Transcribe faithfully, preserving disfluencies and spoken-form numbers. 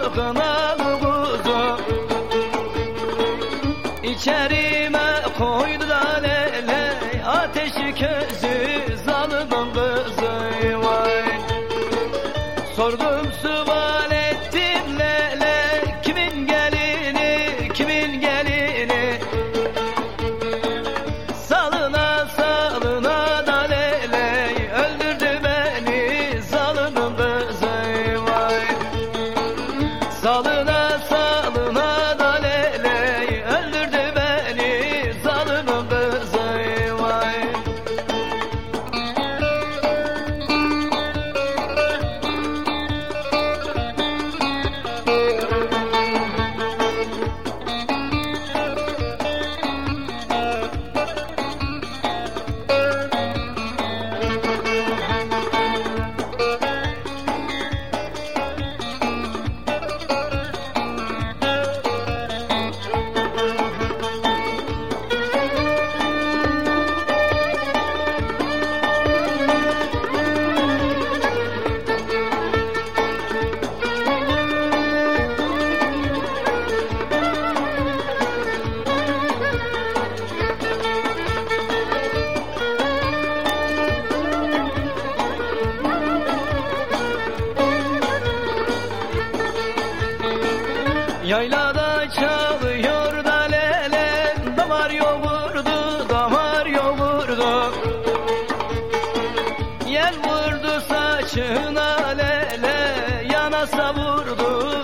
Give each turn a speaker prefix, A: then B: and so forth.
A: kınalı kuzu. İçerime koydu da lele, ateşi közü zalımın kızı vay. Sordum sual ettim lele, kimin gelini, kimin gelini. Salına salına da lele, öldürdü beni zalımın kızı vay. Salına salına da lele, öldürdü beni zalımın kızı vay. Yaylada çalıyor da lele, damar yoğurdu, damar yoğurdu. Yel vurdu saçına lele, yana savurdu